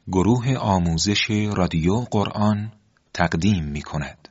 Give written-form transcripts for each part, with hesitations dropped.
گروه آموزش رادیو قرآن تقدیم می کند.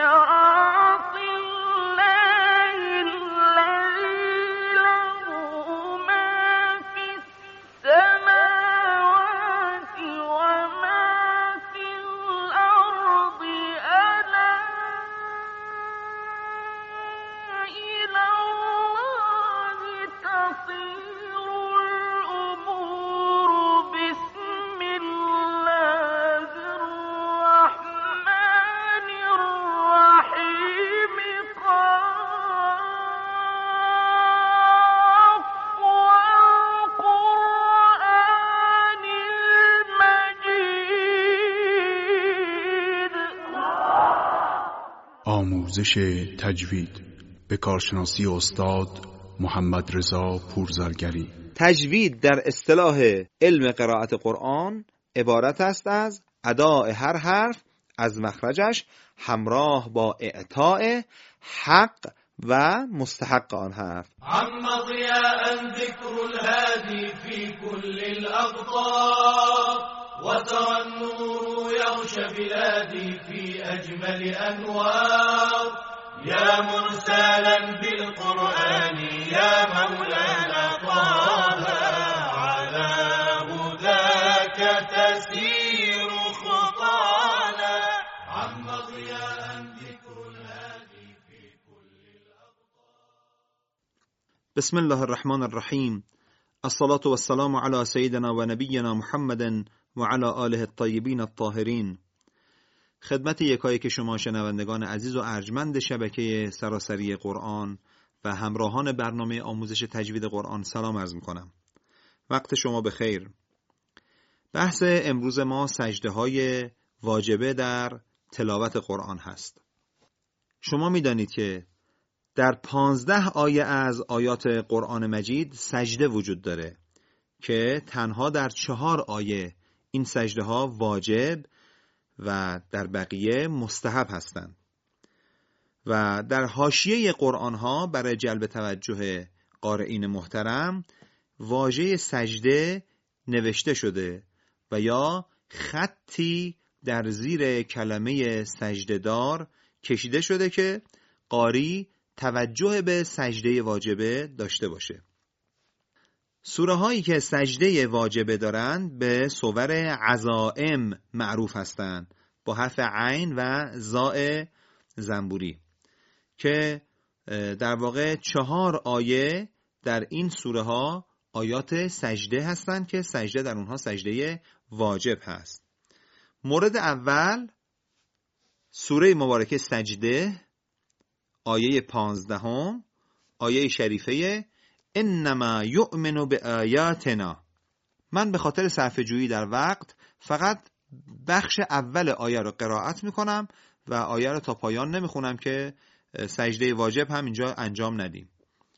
آموزش تجوید به کارشناسی استاد محمد رضا پورزرگری. تجوید در اصطلاح علم قرائت قرآن عبارت است از اداء هر حرف از مخرجش همراه با اعطاء حق و مستحق آن حرف. عم ضیاء ذکر الهادی فی کل الاقطار وترى النور يغشى بلادي في أجمل أنوار يا مرسلا بالقرآن يا مولانا طه على هداك تسير خطانا عم ضياء ذكر الهادي في كل الأقطار. بسم الله الرحمن الرحیم. الصلاة والسلام على سيدنا و نبینا محمد و علی آله الطیبین الطاهرین. خدمت یکایک شما شنوندگان عزیز و ارجمند شبکه سراسری قرآن و همراهان برنامه آموزش تجوید قرآن سلام عرض می‌کنم. وقت شما بخیر. بحث امروز ما سجده‌های واجبه در تلاوت قرآن هست. شما می‌دانید که در 15 آیه از آیات قرآن مجید سجده وجود داره که تنها در 4 آیه این سجده ها واجب و در بقیه مستحب هستند. و در حاشیه قرآن ها برای جلب توجه قارئین محترم واژه سجده نوشته شده و یا خطی در زیر کلمه سجده دار کشیده شده که قاری توجه به سجده واجبه داشته باشه. سوره هایی که سجده واجبه دارند به صور عزائم معروف هستند با حرف عین و زاء زنبوری که در واقع 4 آیه در این سوره ها آیات سجده هستند که سجده در اونها سجده واجب هست. مورد اول سوره مبارکه سجده آیه 15 آیه شریفه انما یؤمن بآیاتنا. من به خاطر صرفه جویی در وقت فقط بخش اول آیه رو قرائت میکنم و آیه رو تا پایان نمیخونم که سجده واجب هم اینجا انجام ندیم.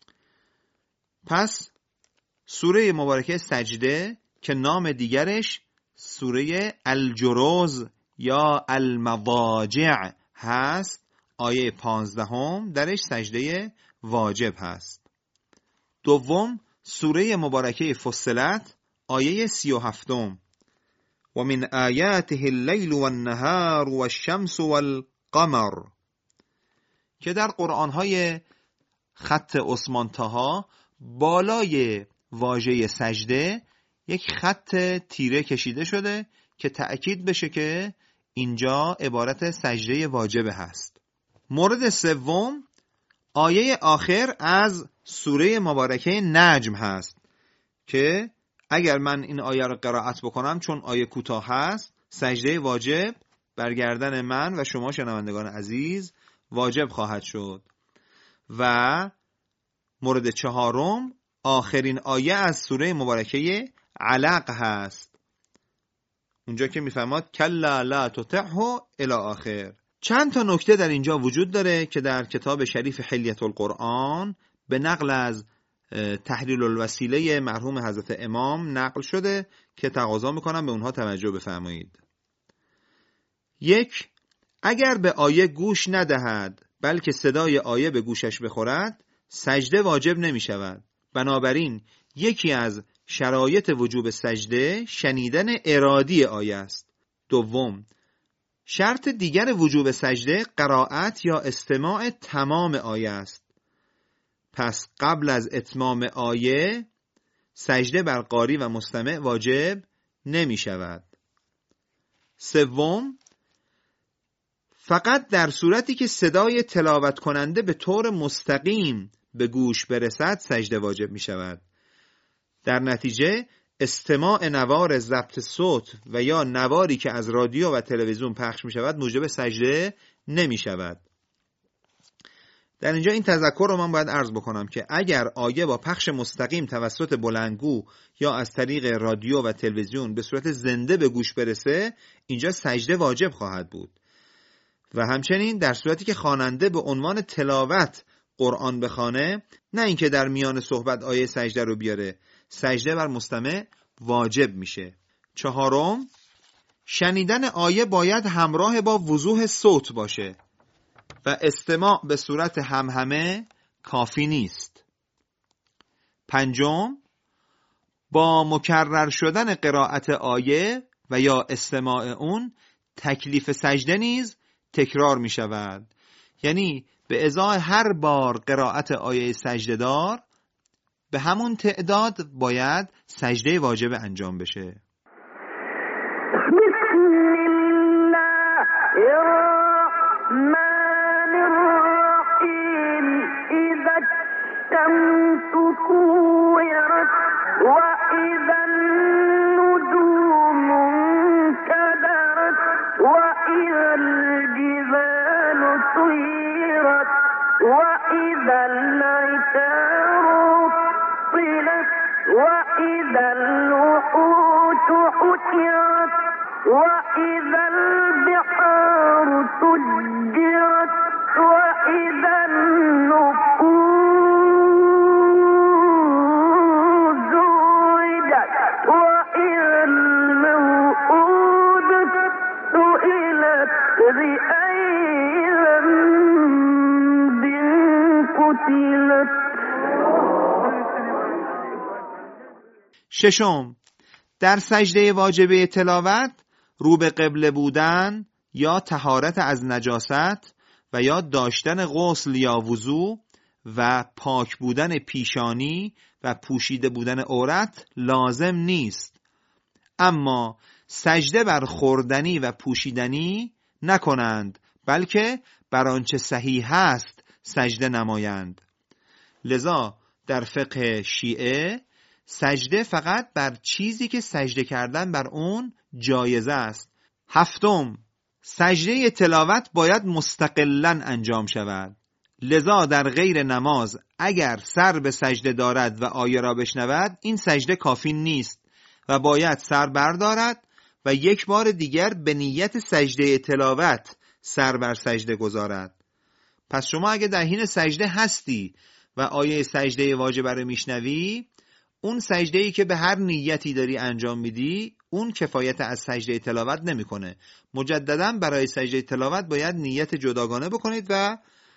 پس سوره مبارکه سجده که نام دیگرش سوره الجروز یا المضاجع هست، آیه 15 درش سجده واجب هست. دوم سوره مبارکه فصلت آیه 37 و من آیاته اللیل والنهار والشمس والقمر که در قرآن‌های خط عثمان طاها بالای واژه سجده یک خط تیره کشیده شده که تأکید بشه که اینجا عبارت سجده واجبه هست. مورد سوم آیه آخر از سوره مبارکه نجم هست که اگر من این آیه رو قرائت بکنم چون آیه کوتاه هست سجده واجب برگردن من و شما شنوندگان عزیز واجب خواهد شد. و مورد چهارم آخرین آیه از سوره مبارکه علق هست، اونجا که میفرماد کلا لا تطعه الی آخر. چند تا نکته در اینجا وجود داره که در کتاب شریف حلیة القرآن به نقل از تحلیل الوسیله مرحوم حضرت امام نقل شده که تقاضا میکنم به اونها توجه بفرمایید. 1. اگر به آیه گوش ندهد بلکه صدای آیه به گوشش بخورد سجده واجب نمی شود. بنابراین یکی از شرایط وجوب سجده شنیدن ارادی آیه است. دوم، شرط دیگر وجوب سجده قرائت یا استماع تمام آیه است. پس قبل از اتمام آیه سجده بر قاری و مستمع واجب نمی شود. سوم، فقط در صورتی که صدای تلاوت کننده به طور مستقیم به گوش برسد سجده واجب می شود. در نتیجه استماع نوار ضبط صوت و یا نواری که از رادیو و تلویزیون پخش می شود موجب سجده نمی شود. در اینجا این تذکر رو من باید عرض بکنم که اگر آیه با پخش مستقیم توسط بلندگو یا از طریق رادیو و تلویزیون به صورت زنده به گوش برسه، اینجا سجده واجب خواهد بود. و همچنین در صورتی که خواننده به عنوان تلاوت قرآن بخوانه، نه اینکه در میان صحبت آیه سجده رو بیاره، سجده بر مستمع واجب میشه. چهارم، شنیدن آیه باید همراه با وضوح صوت باشه و استماع به صورت همهمه کافی نیست. پنجم، با مکرر شدن قرائت آیه و یا استماع اون تکلیف سجده نیز تکرار می شود. یعنی به ازای هر بار قرائت آیه سجده دار به همون تعداد باید سجده واجب انجام بشه. ششم، در سجده واجبه تلاوت رو به قبله بودن یا طهارت از نجاست و یا داشتن غسل یا وضو و پاک بودن پیشانی و پوشیده بودن عورت لازم نیست، اما سجده بر خوردنی و پوشیدنی نکنند، بلکه بر آنچه صحیح است سجده نمایند. لذا در فقه شیعه سجده فقط بر چیزی که سجده کردن بر اون جایزه است. هفتم، سجده تلاوت باید مستقلاً انجام شود. لذا در غیر نماز اگر سر به سجده دارد و آیه را بشنود، این سجده کافی نیست و باید سر بردارد و یک بار دیگر به نیت سجده تلاوت سر بر سجده گذارد. پس شما اگه در حین سجده هستی و آیه سجده واجبه رو میشنوی، اون سجده‌ای که به هر نیتی داری انجام میدی اون کفایت از سجده تلاوت نمیکنه. مجددا برای سجده تلاوت باید نیت جداگانه بکنید و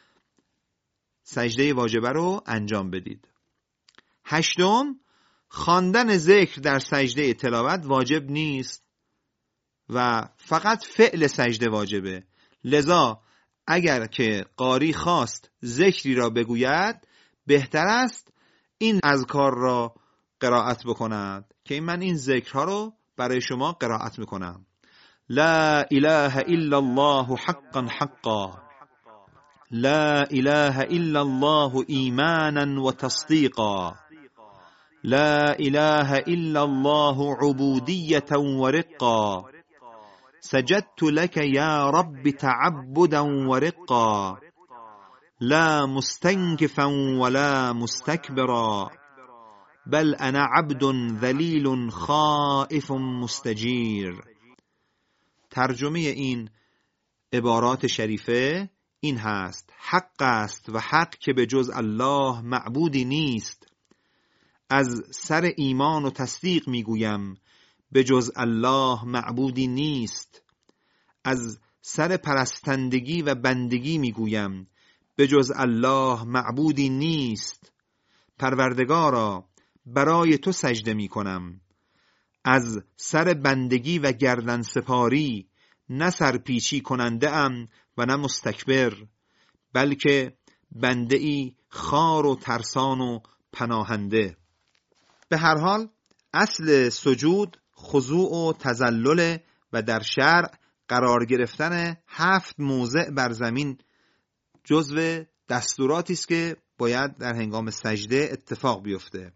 سجده واجبه رو انجام بدید. هشتم، خواندن ذکر در سجده تلاوت واجب نیست و فقط فعل سجده واجبه. لذا اگر که قاری خواست ذکری را بگوید، بهتر است این اذکار را قرائت بکند که من این ذکرها رو برای شما قرائت میکنم. لا اله الا الله حقا حقا، لا اله الا الله ایمانا و تصدیقا، لا اله الا الله عبودیة و رقا، سجدت لك یا رب تعبدا و رقا، لا مستنكفا ولا مستكبرا، بل انا عبد ذلیل خائف مستجیر. ترجمه این عبارات شریفه این هست: حق است و حق که به جز الله معبودی نیست. از سر ایمان و تصدیق میگویم به جز الله معبودی نیست. از سر پرستندگی و بندگی میگویم به جز الله معبودی نیست. پروردگارا، برای تو سجده می کنم. از سر بندگی و گردن سپاری نه سرپیچی کننده ام و نه مستکبر، بلکه بنده ای خار و ترسان و پناهنده. به هر حال اصل سجود خضوع و تذلل و در شرع قرار گرفتن 7 موضع بر زمین جزو دستوراتی است که باید در هنگام سجده اتفاق بیفته.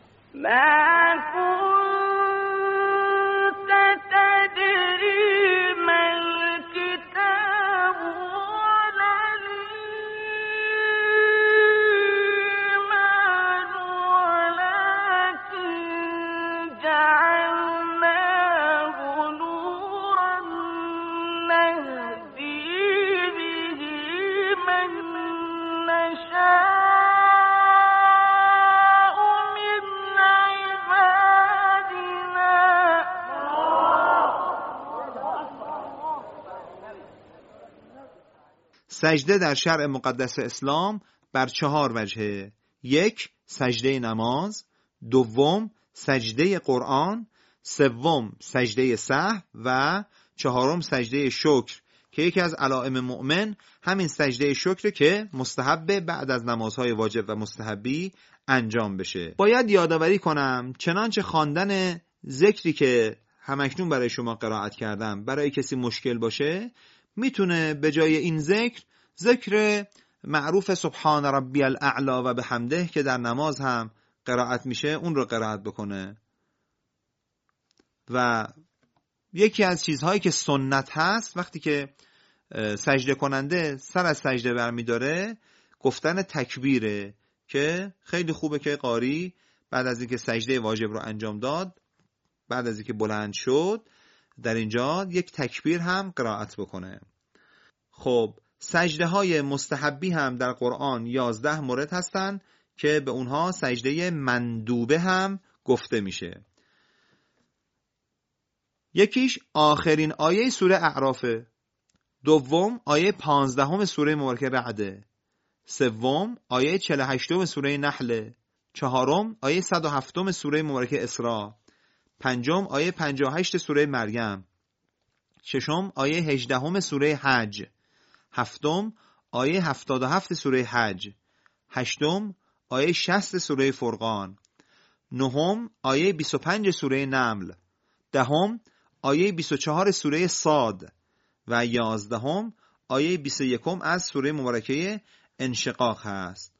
سجده در شرع مقدس اسلام بر 4 وجهه. 1. سجده نماز، 2. سجده قرآن، 3. سجده سهو و 4 سجده شکر که یکی از علائم مؤمن همین سجده شکر که مستحب بعد از نمازهای واجب و مستحبی انجام بشه. باید یادآوری کنم چنانچه خواندن ذکری که همکنون برای شما قرائت کردم برای کسی مشکل باشه، میتونه به جای این ذکر معروف سبحان ربی الاعلی و بحمده که در نماز هم قرائت میشه اون رو قرائت بکنه. و یکی از چیزهایی که سنت هست وقتی که سجده کننده سر از سجده برمیداره گفتن تکبیره که خیلی خوبه که قاری بعد از اینکه سجده واجب رو انجام داد، بعد از اینکه بلند شد، در اینجا یک تکبیر هم قرائت بکنه. خب سجده های مستحبی هم در قرآن 11 مورد هستن که به اونها سجده مندوبه هم گفته میشه. یکیش آخرین آیه سوره اعرافه، 2 آیه 15 سوره مبارکه رعده، 3 آیه 48 سوره نحل، 4 آیه 107 سوره مبارکه اسراء، 5 آیه 58 سوره مریم، 6 آیه 18 سوره حج، 7 آیه 77 سوره حج، 8 آیه 60 سوره فرقان، 9 آیه 25 سوره نمل، 10 آیه 24 سوره صاد و 11 آیه 21 از سوره مبارکه انشقاق هست.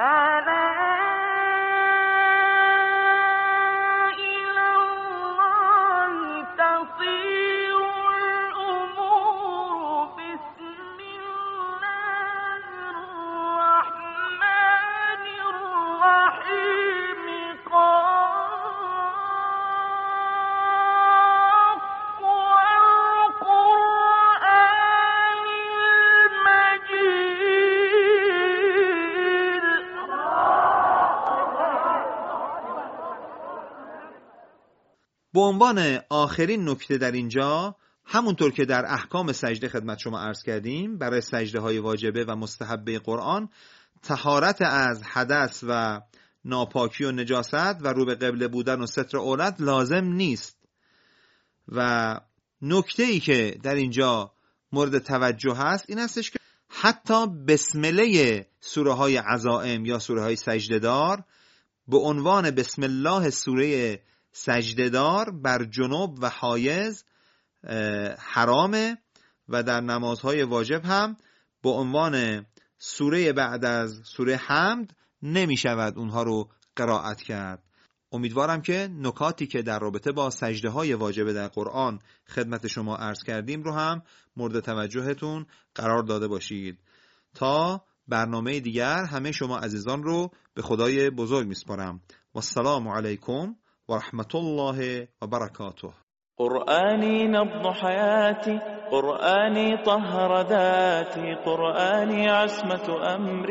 به عنوان آخرین نکته در اینجا، همونطور که در احکام سجده خدمت شما عرض کردیم، برای سجده های واجبه و مستحبه قرآن طهارت از حدث و ناپاکی و نجاست و رو به قبله بودن و ستر عورت لازم نیست. و نکته‌ای که در اینجا مورد توجه هست این هستش که حتی بسمله سوره های عزائم یا سوره های سجده‌دار به عنوان بسم الله سوره سجده‌دار بر جنوب و حایض حرامه و در نمازهای واجب هم به عنوان سوره بعد از سوره حمد نمی شود اونها رو قرائت کرد. امیدوارم که نکاتی که در رابطه با سجده های واجب در قرآن خدمت شما عرض کردیم رو هم مورد توجهتون قرار داده باشید. تا برنامه دیگر همه شما عزیزان رو به خدای بزرگ میسپارم. و السلام علیکم و رحمت الله و برکاته. قرآني نبض حياتي، قرآني طهر ذاتي، قرآني عصمة أمري،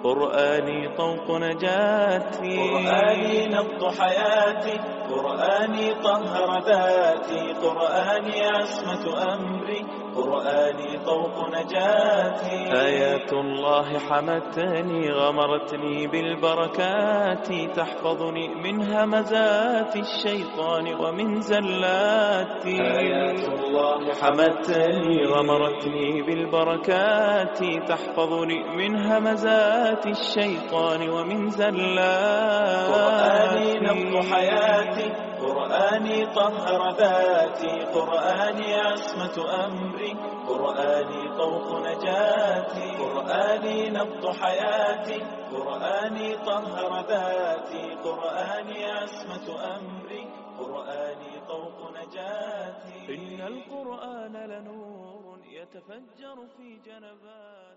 قرآني طوق نجاتي، قرآني نبض حياتي، قرآني طهر ذاتي، قرآني عصمة أمري، قرآني طوق نجاتي. آيات الله حمتني غمرتني بالبركات، تحفظني من همزات الشيطان ومن زلاتي. آيات الله حمتني غمرتني بالبركات، تحفظني من همزات الشيطان ومن زلاتي. قرآني نبض حياتي، قرآني طهر ذاتي، قرآني عصمة أمري، قرآني طوق نجاتي، قرآني نبض حياتي، قرآني طهر ذاتي، قرآني عصمة أمري، قرآني طوق نجاتي. إن القرآن لنور يتفجر في جنباتي.